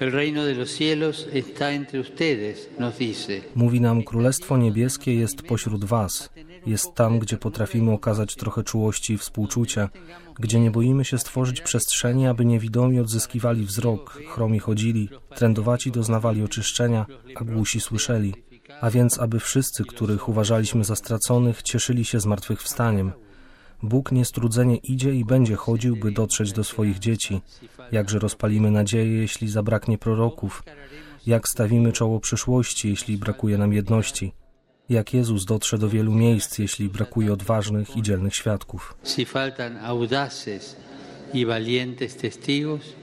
El reino de los cielos está entre ustedes, nos dice. Mówi nam, Królestwo Niebieskie jest pośród was. Jest tam, gdzie potrafimy okazać trochę czułości i współczucia, gdzie nie boimy się stworzyć przestrzeni, aby niewidomi odzyskiwali wzrok, chromi chodzili, trędowaci doznawali oczyszczenia, a głusi słyszeli. A więc, aby wszyscy, których uważaliśmy za straconych, cieszyli się zmartwychwstaniem. Bóg niestrudzenie idzie i będzie chodził, by dotrzeć do swoich dzieci. Jakże rozpalimy nadzieję, jeśli zabraknie proroków? Jak stawimy czoło przyszłości, jeśli brakuje nam jedności? Jak Jezus dotrze do wielu miejsc, jeśli brakuje odważnych i dzielnych świadków? Si faltan audaces y valientes testigos,